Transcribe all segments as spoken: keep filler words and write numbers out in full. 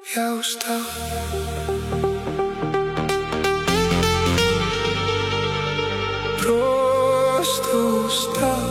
Я устал. Просто устал.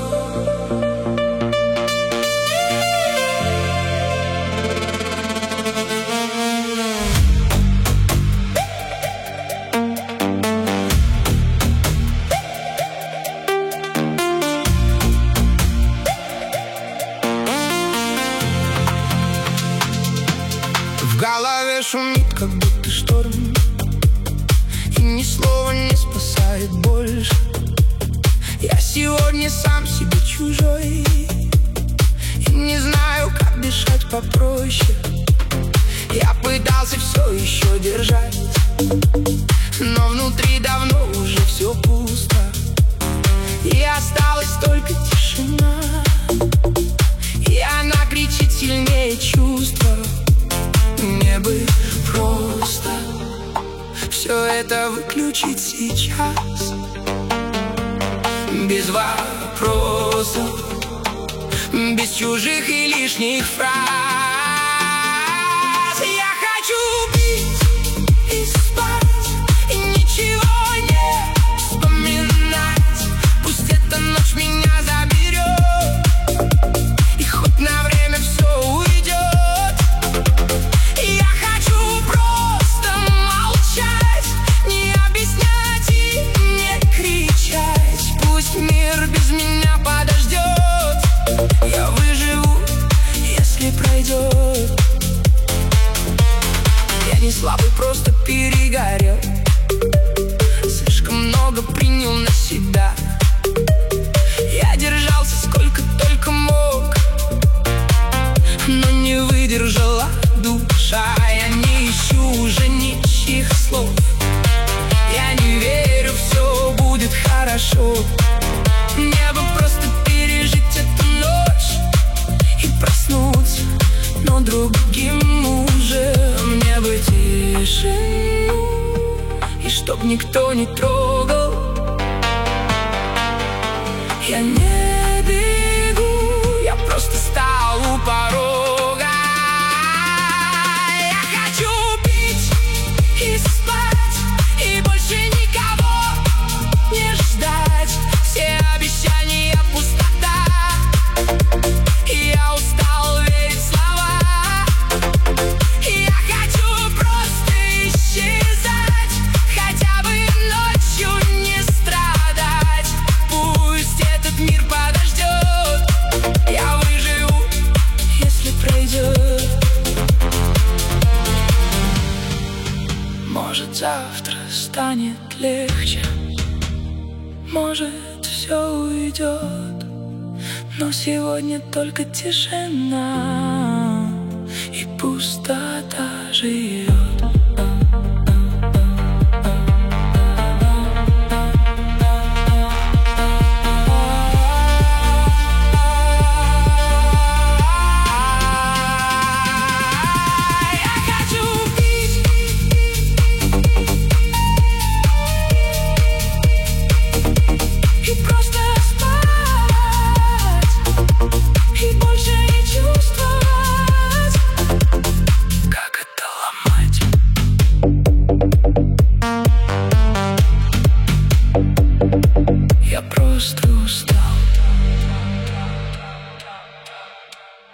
В голове шумит, как будто шторм, и ни слова не спасает больше. Я сегодня сам себе чужой, и не знаю, как дышать попроще. Я пытался все еще держать, но внутри давно уже все пусто, и осталась только тишина, и она кричит сильнее чувства. Мне бы просто все это выключить сейчас, без вопросов, без чужих и лишних фраз. Я хочу пить и спать, и ничего не вспоминать. Пусть эта ночь меня заберет, и хоть на время все уйдет. Я хочу просто молчать, не объяснять и не кричать. Пусть мир без меня подождет. Я выживу, если пройдет. Я не слабый, просто перегорел. Слишком много принял на себя. Я держался сколько только мог, но не выдержала душа. Я не ищу уже ничьих слов. Я не верю, все будет хорошо. Мне бы просто пережить эту ночь и проснуться, но другим уже. Мне бы тишину, и чтоб никто не трогал. Я не бегу, я просто стал у порога. Я хочу пить и спать, и больше никого не ждать. Все обещания пустота, и я устал верить в слова. Я хочу просто исчезать, хотя бы ночью не страдать. Пусть этот мир подождет. Я выживу, если пройдет. Может, завтра станет легче, может, все уйдет, но сегодня только тишина и пустота.